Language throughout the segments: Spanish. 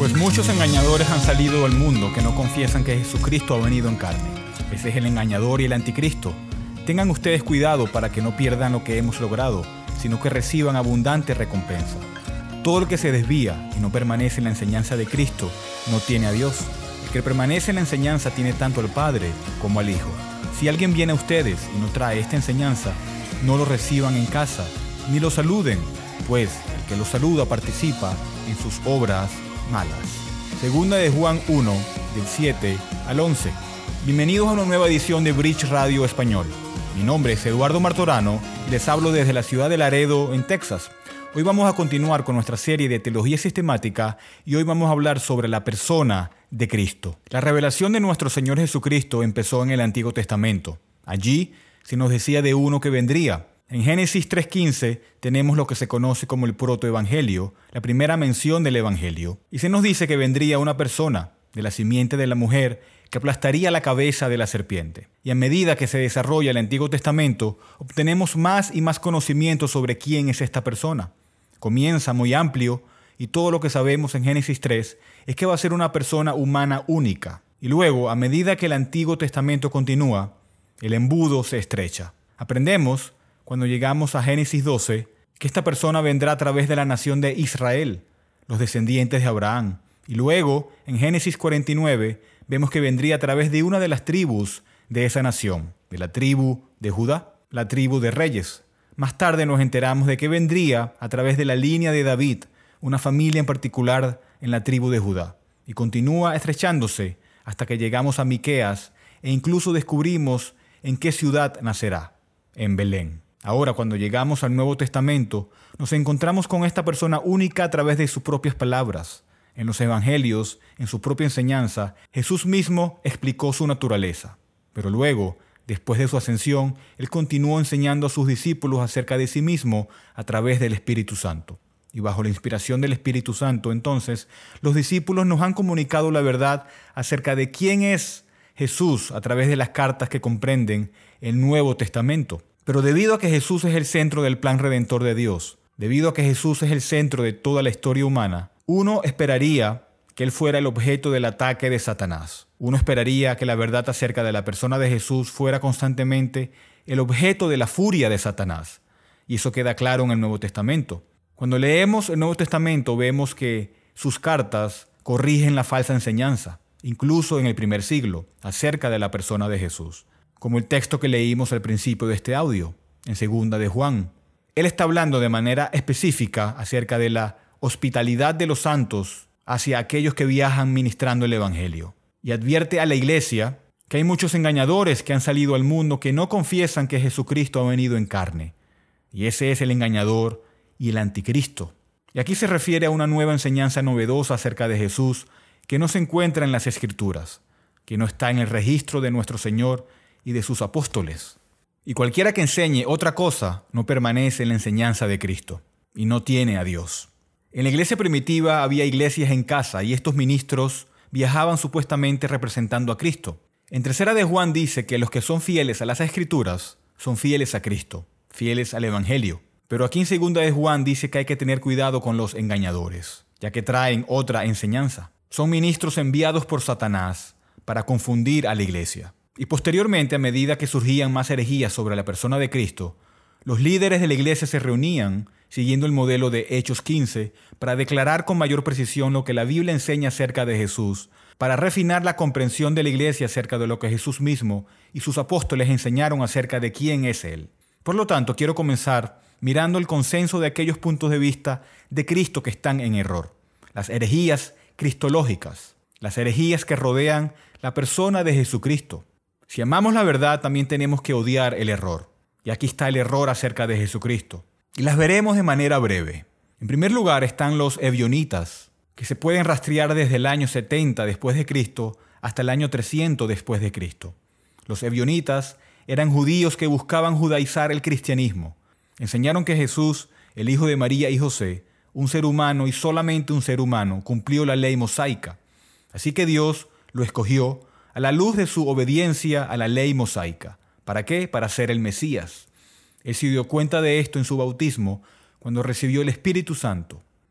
Pues muchos engañadores han salido al mundo que no confiesan que Jesucristo ha venido en carne. Ese es el engañador y el anticristo. Tengan ustedes cuidado para que no pierdan lo que hemos logrado, sino que reciban abundante recompensa. Todo el que se desvía y no permanece en la enseñanza de Cristo no tiene a Dios. El que permanece en la enseñanza tiene tanto al Padre como al Hijo. Si alguien viene a ustedes y no trae esta enseñanza, no lo reciban en casa, ni lo saluden, pues el que lo saluda participa en sus obras malas. Segunda de Juan 1, del 7 al 11. Bienvenidos a una nueva edición de Bridge Radio Español. Mi nombre es Eduardo Martorano y les hablo desde la ciudad de Laredo, en Texas. Hoy vamos a continuar con nuestra serie de teología sistemática y hoy vamos a hablar sobre la persona de Cristo. La revelación de nuestro Señor Jesucristo empezó en el Antiguo Testamento. Allí se nos decía de uno que vendría. En Génesis 3:15 tenemos lo que se conoce como el protoevangelio, la primera mención del evangelio. Y se nos dice que vendría una persona de la simiente de la mujer que aplastaría la cabeza de la serpiente. Y a medida que se desarrolla el Antiguo Testamento, obtenemos más y más conocimiento sobre quién es esta persona. Comienza muy amplio y todo lo que sabemos en Génesis 3 es que va a ser una persona humana única. Y luego, a medida que el Antiguo Testamento continúa, el embudo se estrecha. Aprendemos, cuando llegamos a Génesis 12, que esta persona vendrá a través de la nación de Israel, los descendientes de Abraham. Y luego, en Génesis 49, vemos que vendría a través de una de las tribus de esa nación, de la tribu de Judá, la tribu de reyes. Más tarde nos enteramos de que vendría a través de la línea de David, una familia en particular en la tribu de Judá. Y continúa estrechándose hasta que llegamos a Miqueas e incluso descubrimos en qué ciudad nacerá, en Belén. Ahora, cuando llegamos al Nuevo Testamento, nos encontramos con esta persona única a través de sus propias palabras. En los evangelios, en su propia enseñanza, Jesús mismo explicó su naturaleza. Pero luego, después de su ascensión, Él continuó enseñando a sus discípulos acerca de sí mismo a través del Espíritu Santo. Y bajo la inspiración del Espíritu Santo, entonces, los discípulos nos han comunicado la verdad acerca de quién es Jesús a través de las cartas que comprenden el Nuevo Testamento. Pero debido a que Jesús es el centro del plan redentor de Dios, debido a que Jesús es el centro de toda la historia humana, uno esperaría que Él fuera el objeto del ataque de Satanás. Uno esperaría que la verdad acerca de la persona de Jesús fuera constantemente el objeto de la furia de Satanás. Y eso queda claro en el Nuevo Testamento. Cuando leemos el Nuevo Testamento vemos que sus cartas corrigen la falsa enseñanza, incluso en el primer siglo, acerca de la persona de Jesús. Como el texto que leímos al principio de este audio, en Segunda de Juan. Él está hablando de manera específica acerca de la hospitalidad de los santos hacia aquellos que viajan ministrando el evangelio. Y advierte a la iglesia que hay muchos engañadores que han salido al mundo que no confiesan que Jesucristo ha venido en carne. Y ese es el engañador y el anticristo. Y aquí se refiere a una nueva enseñanza novedosa acerca de Jesús que no se encuentra en las Escrituras, que no está en el registro de nuestro Señor y de sus apóstoles. Y cualquiera que enseñe otra cosa no permanece en la enseñanza de Cristo y no tiene a Dios. En la iglesia primitiva había iglesias en casa y estos ministros viajaban supuestamente representando a Cristo. En Tercera de Juan dice que los que son fieles a las Escrituras son fieles a Cristo, fieles al Evangelio. Pero aquí en Segunda de Juan dice que hay que tener cuidado con los engañadores, ya que traen otra enseñanza. Son ministros enviados por Satanás para confundir a la iglesia. Y posteriormente, a medida que surgían más herejías sobre la persona de Cristo, los líderes de la iglesia se reunían, siguiendo el modelo de Hechos 15, para declarar con mayor precisión lo que la Biblia enseña acerca de Jesús, para refinar la comprensión de la iglesia acerca de lo que Jesús mismo y sus apóstoles enseñaron acerca de quién es Él. Por lo tanto, quiero comenzar mirando el consenso de aquellos puntos de vista de Cristo que están en error, las herejías cristológicas, las herejías que rodean la persona de Jesucristo. Si amamos la verdad, también tenemos que odiar el error. Y aquí está el error acerca de Jesucristo. Y las veremos de manera breve. En primer lugar están los ebionitas, que se pueden rastrear desde el año 70 después de Cristo hasta el año 300 después de Cristo. Los ebionitas eran judíos que buscaban judaizar el cristianismo. Enseñaron que Jesús, el hijo de María y José, un ser humano y solamente un ser humano, cumplió la ley mosaica. Así que Dios lo escogió a la luz de su obediencia a la ley mosaica. ¿Para qué? Para ser el Mesías. Él se dio cuenta de esto en su bautismo cuando recibió el Espíritu Santo.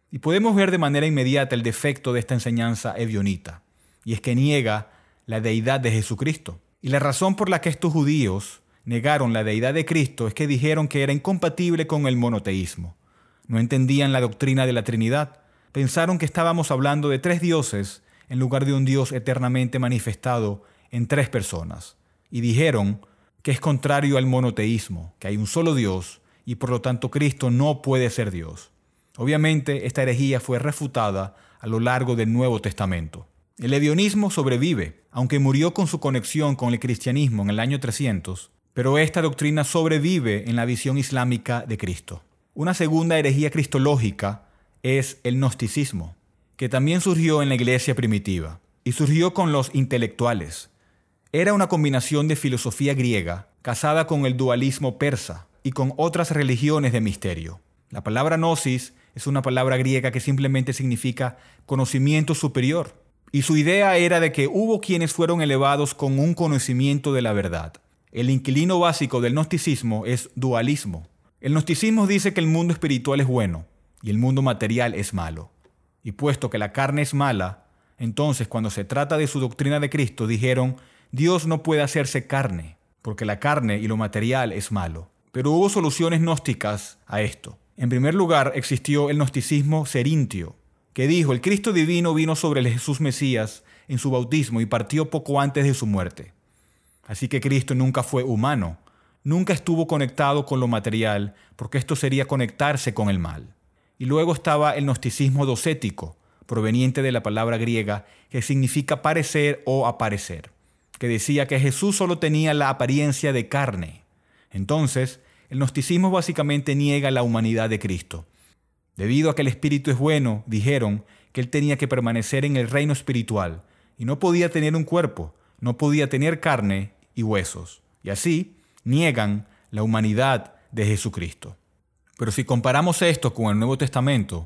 Y podemos ver de manera inmediata el defecto de esta enseñanza ebionita, y es que niega la deidad de Jesucristo. Y la razón por la que estos judíos negaron la deidad de Cristo es que dijeron que era incompatible con el monoteísmo. No entendían la doctrina de la Trinidad. Pensaron que estábamos hablando de 3 dioses en lugar de un Dios eternamente manifestado en 3 personas. Y dijeron que es contrario al monoteísmo, que hay un solo Dios y por lo tanto Cristo no puede ser Dios. Obviamente, esta herejía fue refutada a lo largo del Nuevo Testamento. El ebionismo sobrevive, aunque murió con su conexión con el cristianismo en el año 300, pero esta doctrina sobrevive en la visión islámica de Cristo. Una segunda herejía cristológica es el gnosticismo, que también surgió en la iglesia primitiva, y surgió con los intelectuales. Era una combinación de filosofía griega casada con el dualismo persa y con otras religiones de misterio. La palabra gnosis es una palabra griega que simplemente significa conocimiento superior. Y su idea era de que hubo quienes fueron elevados con un conocimiento de la verdad. El inquilino básico del gnosticismo es dualismo. El gnosticismo dice que el mundo espiritual es bueno y el mundo material es malo. Y puesto que la carne es mala, entonces cuando se trata de su doctrina de Cristo dijeron, Dios no puede hacerse carne, porque la carne y lo material es malo. Pero hubo soluciones gnósticas a esto. En primer lugar, existió el gnosticismo cerintio, que dijo, el Cristo divino vino sobre el Jesús Mesías en su bautismo y partió poco antes de su muerte. Así que Cristo nunca fue humano, nunca estuvo conectado con lo material, porque esto sería conectarse con el mal. Y luego estaba el gnosticismo docético, proveniente de la palabra griega, que significa parecer o aparecer, que decía que Jesús solo tenía la apariencia de carne. Entonces, el gnosticismo básicamente niega la humanidad de Cristo. Debido a que el Espíritu es bueno, dijeron que Él tenía que permanecer en el reino espiritual y no podía tener un cuerpo, no podía tener carne y huesos. Y así niegan la humanidad de Jesucristo. Pero si comparamos esto con el Nuevo Testamento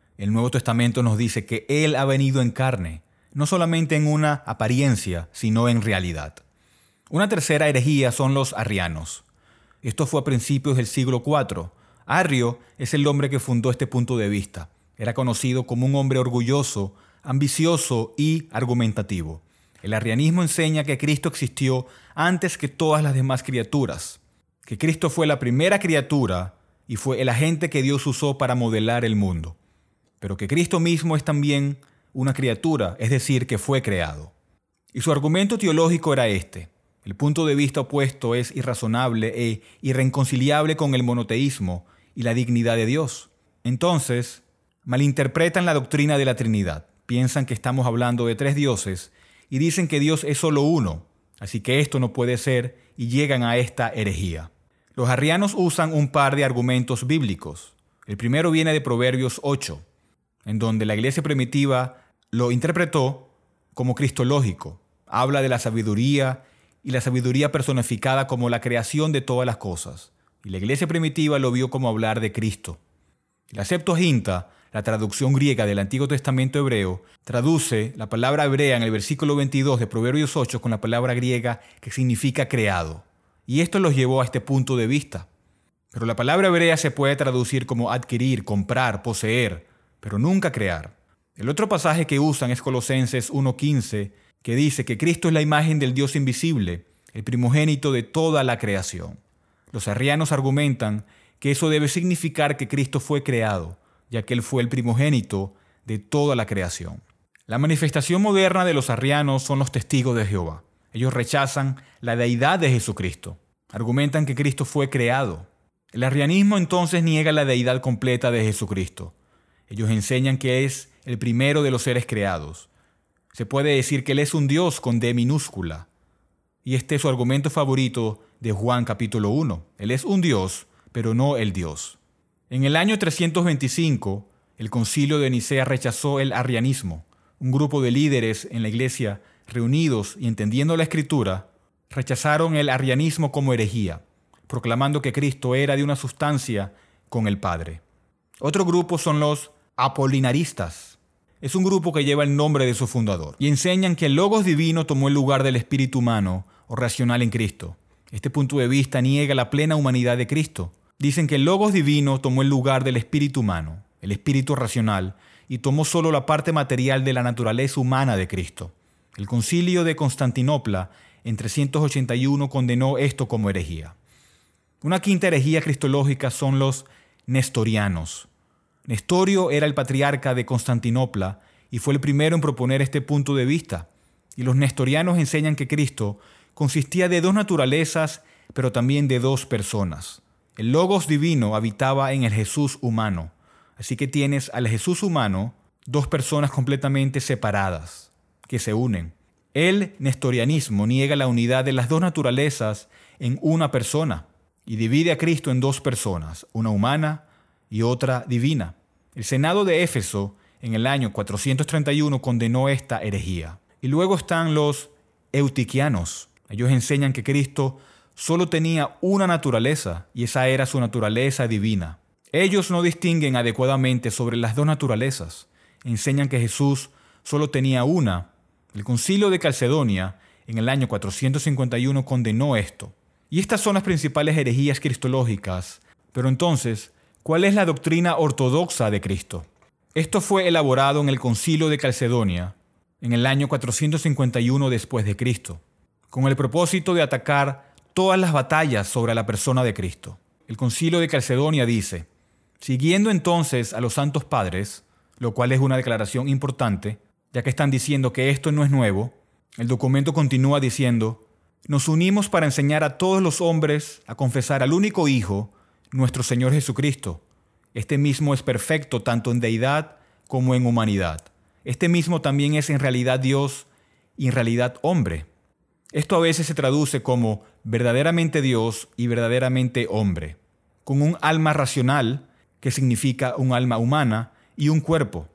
nos dice que Él ha venido en carne, no solamente en una apariencia, sino en realidad. Una tercera herejía son los arrianos. Esto fue a principios del siglo IV. Arrio es el hombre que fundó este punto de vista. Era conocido como un hombre orgulloso, ambicioso y argumentativo. El arrianismo enseña que Cristo existió antes que todas las demás criaturas, que Cristo fue la primera criatura y fue el agente que Dios usó para modelar el mundo, pero que Cristo mismo es también una criatura, es decir, que fue creado. Y su argumento teológico era este. El punto de vista opuesto es irrazonable e irreconciliable con el monoteísmo y la dignidad de Dios. Entonces, malinterpretan la doctrina de la Trinidad. Piensan que estamos hablando de 3 dioses y dicen que Dios es solo uno, así que esto no puede ser y llegan a esta herejía. Los arrianos usan un par de argumentos bíblicos. El primero viene de Proverbios 8, en donde la iglesia primitiva lo interpretó como cristológico. Habla de la sabiduría y la sabiduría personificada como la creación de todas las cosas. Y la iglesia primitiva lo vio como hablar de Cristo. La Septuaginta, la traducción griega del Antiguo Testamento hebreo, traduce la palabra hebrea en el versículo 22 de Proverbios 8 con la palabra griega que significa creado. Y esto los llevó a este punto de vista. Pero la palabra hebrea se puede traducir como adquirir, comprar, poseer, pero nunca crear. El otro pasaje que usan es Colosenses 1:15, que dice que Cristo es la imagen del Dios invisible, el primogénito de toda la creación. Los arrianos argumentan que eso debe significar que Cristo fue creado, ya que Él fue el primogénito de toda la creación. La manifestación moderna de los arrianos son los testigos de Jehová. Ellos rechazan la deidad de Jesucristo. Argumentan que Cristo fue creado. El arrianismo entonces niega la deidad completa de Jesucristo. Ellos enseñan que es el primero de los seres creados. Se puede decir que Él es un Dios con D minúscula. Y este es su argumento favorito de Juan capítulo 1. Él es un Dios, pero no el Dios. En el año 325, el concilio de Nicea rechazó el arrianismo. Un grupo de líderes en la iglesia, reunidos y entendiendo la Escritura, rechazaron el arrianismo como herejía, proclamando que Cristo era de una sustancia con el Padre. Otro grupo son los apolinaristas. Es un grupo que lleva el nombre de su fundador y enseñan que el Logos divino tomó el lugar del espíritu humano o racional en Cristo. Este punto de vista niega la plena humanidad de Cristo. Dicen que el Logos divino tomó el lugar del espíritu humano. el espíritu racional, y tomó solo la parte material de la naturaleza humana de Cristo. El Concilio de Constantinopla en 381 condenó esto como herejía. Una quinta herejía cristológica son los nestorianos. Nestorio era el patriarca de Constantinopla y fue el primero en proponer este punto de vista. Y los nestorianos enseñan que Cristo consistía de dos naturalezas, pero también de dos personas. El Logos divino habitaba en el Jesús humano. Así que tienes al Jesús humano, dos personas completamente separadas, que se unen. El nestorianismo niega la unidad de las dos naturalezas en una persona y divide a Cristo en dos personas, una humana y otra divina. El Senado de Éfeso en el año 431 condenó esta herejía. Y luego están los eutiquianos. Ellos enseñan que Cristo solo tenía una naturaleza y esa era su naturaleza divina. Ellos no distinguen adecuadamente sobre las dos naturalezas. Enseñan que Jesús solo tenía una. El Concilio de Calcedonia en el año 451 condenó esto. Y estas son las principales herejías cristológicas. Pero entonces, ¿cuál es la doctrina ortodoxa de Cristo? Esto fue elaborado en el Concilio de Calcedonia en el año 451 después de Cristo, con el propósito de atacar todas las batallas sobre la persona de Cristo. El Concilio de Calcedonia dice: siguiendo entonces a los santos padres, lo cual es una declaración importante, ya que están diciendo que esto no es nuevo, el documento continúa diciendo: nos unimos para enseñar a todos los hombres a confesar al único Hijo, nuestro Señor Jesucristo. Este mismo es perfecto tanto en deidad como en humanidad. Este mismo también es en realidad Dios y en realidad hombre. Esto a veces se traduce como verdaderamente Dios y verdaderamente hombre, con un alma racional, que significa un alma humana, y un cuerpo.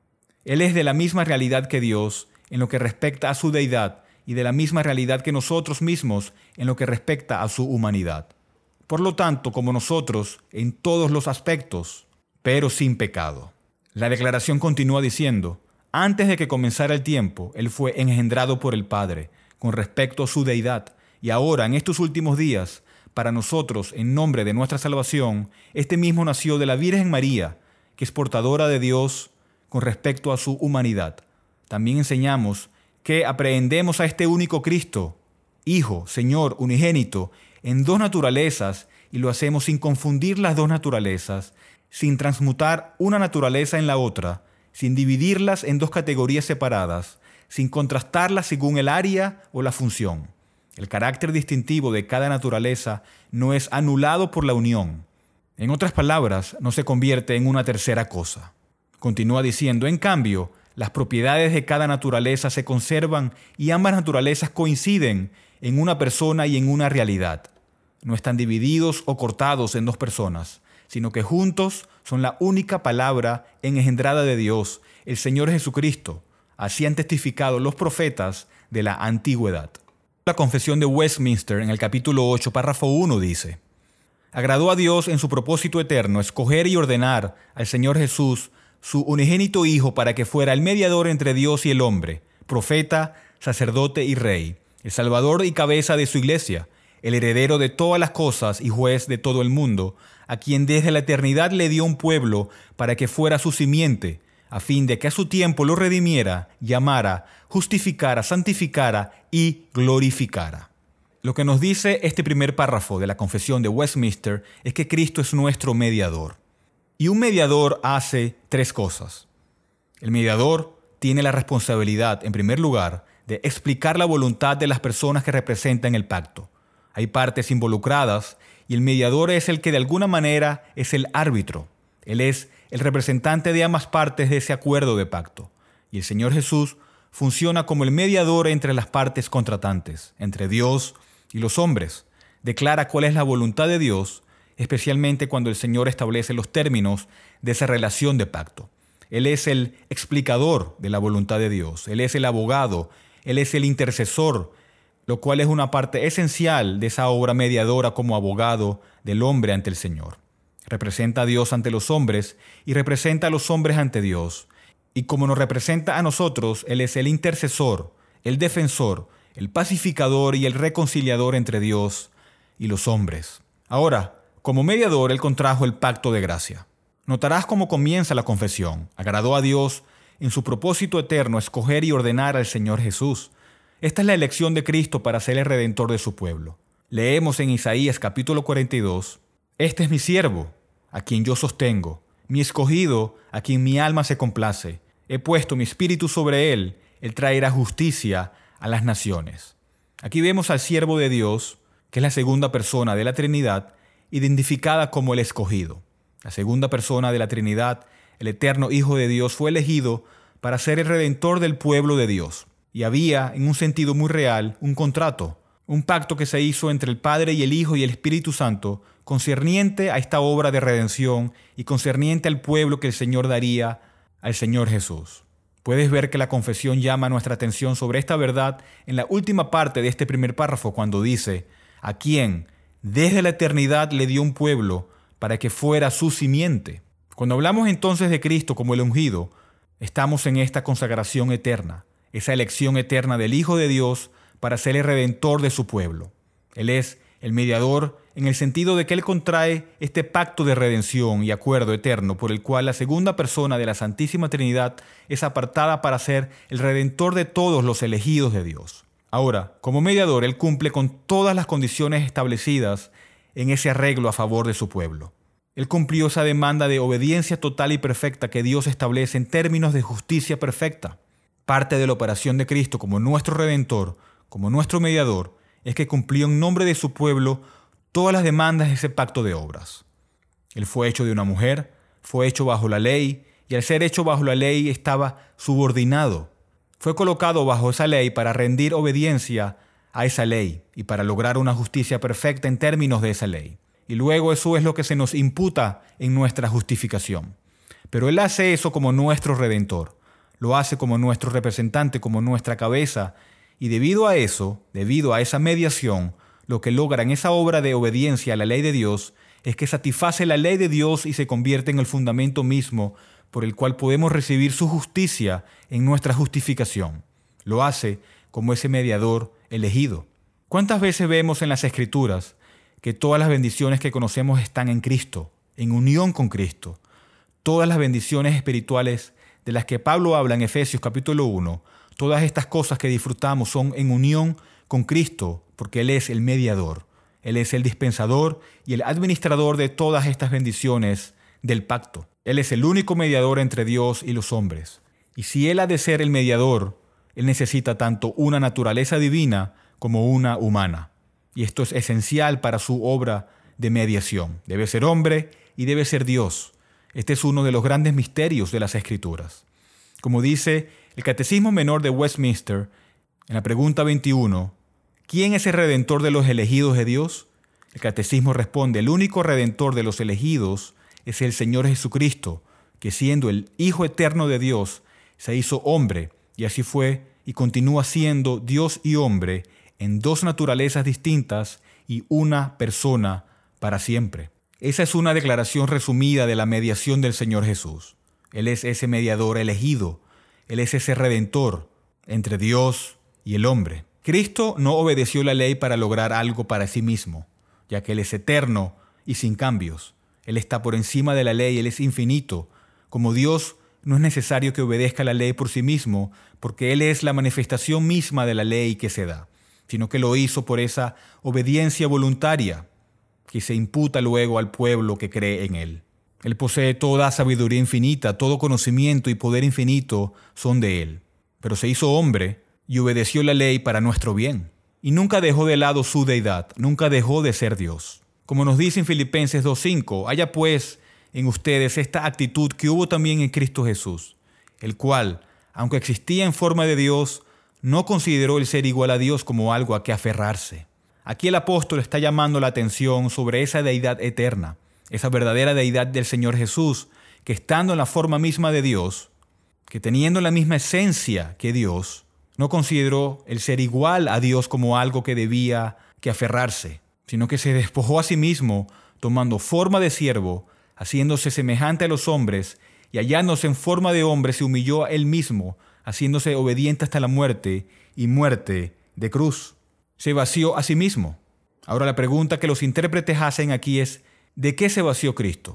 Él es de la misma realidad que Dios en lo que respecta a su deidad y de la misma realidad que nosotros mismos en lo que respecta a su humanidad. Por lo tanto, como nosotros, en todos los aspectos, pero sin pecado. La declaración continúa diciendo: antes de que comenzara el tiempo, Él fue engendrado por el Padre, con respecto a su deidad, y ahora, en estos últimos días, para nosotros, en nombre de nuestra salvación, este mismo nació de la Virgen María, que es portadora de Dios con respecto a su humanidad. También enseñamos que aprehendemos a este único Cristo, Hijo, Señor, unigénito, en dos naturalezas, y lo hacemos sin confundir las dos naturalezas, sin transmutar una naturaleza en la otra, sin dividirlas en dos categorías separadas, sin contrastarlas según el área o la función. El carácter distintivo de cada naturaleza no es anulado por la unión. En otras palabras, no se convierte en una tercera cosa. Continúa diciendo: en cambio, las propiedades de cada naturaleza se conservan y ambas naturalezas coinciden en una persona y en una realidad. No están divididos o cortados en dos personas, sino que juntos son la única palabra engendrada de Dios, el Señor Jesucristo. Así han testificado los profetas de la antigüedad. La Confesión de Westminster en el capítulo 8, párrafo 1 dice: agradó a Dios en su propósito eterno escoger y ordenar al Señor Jesús, su unigénito Hijo, para que fuera el mediador entre Dios y el hombre, profeta, sacerdote y rey, el salvador y cabeza de su iglesia, el heredero de todas las cosas y juez de todo el mundo, a quien desde la eternidad le dio un pueblo para que fuera su simiente, a fin de que a su tiempo lo redimiera, llamara, justificara, santificara y glorificara. Lo que nos dice este primer párrafo de la Confesión de Westminster es que Cristo es nuestro mediador. Y un mediador hace tres cosas. El mediador tiene la responsabilidad, en primer lugar, de explicar la voluntad de las personas que representan el pacto. Hay partes involucradas y el mediador es el que de alguna manera es el árbitro. Él es el representante de ambas partes de ese acuerdo de pacto. Y el Señor Jesús funciona como el mediador entre las partes contratantes, entre Dios y los hombres. Declara cuál es la voluntad de Dios, especialmente cuando el Señor establece los términos de esa relación de pacto. Él es el explicador de la voluntad de Dios. Él es el abogado. Él es el intercesor, lo cual es una parte esencial de esa obra mediadora como abogado del hombre ante el Señor. Representa a Dios ante los hombres y representa a los hombres ante Dios. Y como nos representa a nosotros, Él es el intercesor, el defensor, el pacificador y el reconciliador entre Dios y los hombres. Ahora, como mediador, Él contrajo el pacto de gracia. Notarás cómo comienza la confesión. Agradó a Dios en su propósito eterno escoger y ordenar al Señor Jesús. Esta es la elección de Cristo para ser el Redentor de su pueblo. Leemos en Isaías capítulo 42, «Este es mi siervo, a quien yo sostengo, mi escogido, a quien mi alma se complace. He puesto mi espíritu sobre él traerá justicia a las naciones». Aquí vemos al siervo de Dios, que es la segunda persona de la Trinidad, identificada como el escogido. La segunda persona de la Trinidad, el eterno Hijo de Dios, fue elegido para ser el Redentor del pueblo de Dios. Y había, en un sentido muy real, un contrato, un pacto que se hizo entre el Padre y el Hijo y el Espíritu Santo, concerniente a esta obra de redención y concerniente al pueblo que el Señor daría al Señor Jesús. Puedes ver que la confesión llama nuestra atención sobre esta verdad en la última parte de este primer párrafo, cuando dice, «A quien desde la eternidad le dio un pueblo para que fuera su simiente». Cuando hablamos entonces de Cristo como el ungido, estamos en esta consagración eterna, esa elección eterna del Hijo de Dios para ser el Redentor de su pueblo. Él es el mediador en el sentido de que Él contrae este pacto de redención y acuerdo eterno por el cual la segunda persona de la Santísima Trinidad es apartada para ser el Redentor de todos los elegidos de Dios. Ahora, como mediador, Él cumple con todas las condiciones establecidas en ese arreglo a favor de su pueblo. Él cumplió esa demanda de obediencia total y perfecta que Dios establece en términos de justicia perfecta. Parte de la operación de Cristo como nuestro Redentor, como nuestro mediador, es que cumplió en nombre de su pueblo todas las demandas de ese pacto de obras. Él fue hecho de una mujer, fue hecho bajo la ley, y al ser hecho bajo la ley estaba subordinado. Fue colocado bajo esa ley para rendir obediencia a esa ley y para lograr una justicia perfecta en términos de esa ley. Y luego eso es lo que se nos imputa en nuestra justificación. Pero Él hace eso como nuestro Redentor. Lo hace como nuestro representante, como nuestra cabeza. Y debido a eso, debido a esa mediación, lo que logra en esa obra de obediencia a la ley de Dios es que satisface la ley de Dios y se convierte en el fundamento mismo por el cual podemos recibir su justicia en nuestra justificación. Lo hace como ese mediador elegido. ¿Cuántas veces vemos en las Escrituras que todas las bendiciones que conocemos están en Cristo, en unión con Cristo? Todas las bendiciones espirituales de las que Pablo habla en Efesios capítulo 1, todas estas cosas que disfrutamos son en unión con Cristo, porque Él es el mediador. Él es el dispensador y el administrador de todas estas bendiciones del pacto. Él es el único mediador entre Dios y los hombres. Y si Él ha de ser el mediador, Él necesita tanto una naturaleza divina como una humana. Y esto es esencial para su obra de mediación. Debe ser hombre y debe ser Dios. Este es uno de los grandes misterios de las Escrituras. Como dice el Catecismo Menor de Westminster, en la pregunta 21, ¿quién es el Redentor de los elegidos de Dios? El Catecismo responde, el único Redentor de los elegidos es el Señor Jesucristo, que siendo el Hijo eterno de Dios, se hizo hombre, y así fue y continúa siendo Dios y hombre en dos naturalezas distintas y una persona para siempre. Esa es una declaración resumida de la mediación del Señor Jesús. Él es ese mediador elegido. Él es ese redentor entre Dios y el hombre. Cristo no obedeció la ley para lograr algo para sí mismo, ya que Él es eterno y sin cambios. Él está por encima de la ley, Él es infinito. Como Dios, no es necesario que obedezca la ley por sí mismo, porque Él es la manifestación misma de la ley que se da, sino que lo hizo por esa obediencia voluntaria que se imputa luego al pueblo que cree en Él. Él posee toda sabiduría infinita, todo conocimiento y poder infinito son de Él. Pero se hizo hombre y obedeció la ley para nuestro bien. Y nunca dejó de lado su deidad, nunca dejó de ser Dios. Como nos dice en Filipenses 2:5, haya pues en ustedes esta actitud que hubo también en Cristo Jesús, el cual, aunque existía en forma de Dios, no consideró el ser igual a Dios como algo a que aferrarse. Aquí el apóstol está llamando la atención sobre esa deidad eterna, esa verdadera deidad del Señor Jesús, que estando en la forma misma de Dios, que teniendo la misma esencia que Dios, no consideró el ser igual a Dios como algo que debía que aferrarse, sino que se despojó a sí mismo, tomando forma de siervo, haciéndose semejante a los hombres, y hallándose en forma de hombre se humilló a Él mismo, haciéndose obediente hasta la muerte y muerte de cruz. Se vació a sí mismo. Ahora la pregunta que los intérpretes hacen aquí es, ¿de qué se vació Cristo?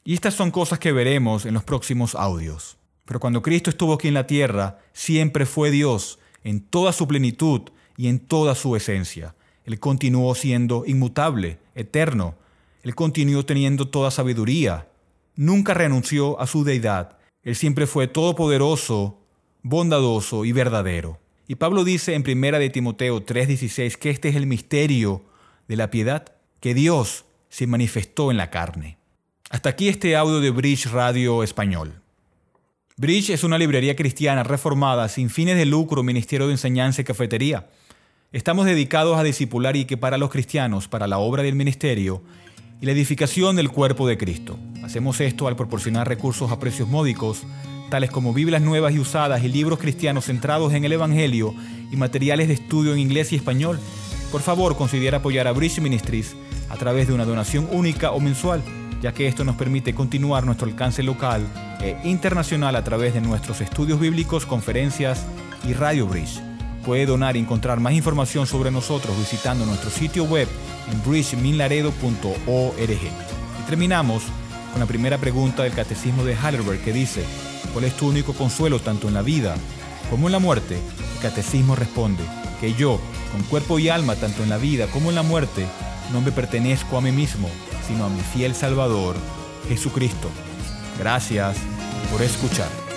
Y estas son cosas que veremos en los próximos audios. Pero cuando Cristo estuvo aquí en la tierra, siempre fue Dios en toda su plenitud y en toda su esencia. Él continuó siendo inmutable, eterno. Él continuó teniendo toda sabiduría. Nunca renunció a su deidad. Él siempre fue todopoderoso, bondadoso y verdadero. Y Pablo dice en 1 de Timoteo 3:16 que este es el misterio de la piedad, que Dios se manifestó en la carne. Hasta aquí este audio de Bridge Radio Español. Bridge es una librería cristiana reformada sin fines de lucro, ministerio de enseñanza y cafetería. Estamos dedicados a discipular y equipar a los cristianos para la obra del ministerio y la edificación del cuerpo de Cristo. Hacemos esto al proporcionar recursos a precios módicos, tales como Biblias nuevas y usadas y libros cristianos centrados en el Evangelio y materiales de estudio en inglés y español. Por favor, considera apoyar a Bridge Ministries a través de una donación única o mensual, ya que esto nos permite continuar nuestro alcance local e internacional a través de nuestros estudios bíblicos, conferencias y Radio Bridge. Puede donar y encontrar más información sobre nosotros visitando nuestro sitio web en bridgeminlaredo.org. Y terminamos con la primera pregunta del Catecismo de Heidelberg que dice: ¿cuál es tu único consuelo tanto en la vida como en la muerte? El Catecismo responde que yo, con cuerpo y alma, tanto en la vida como en la muerte, no me pertenezco a mí mismo, sino a mi fiel Salvador, Jesucristo. Gracias por escuchar.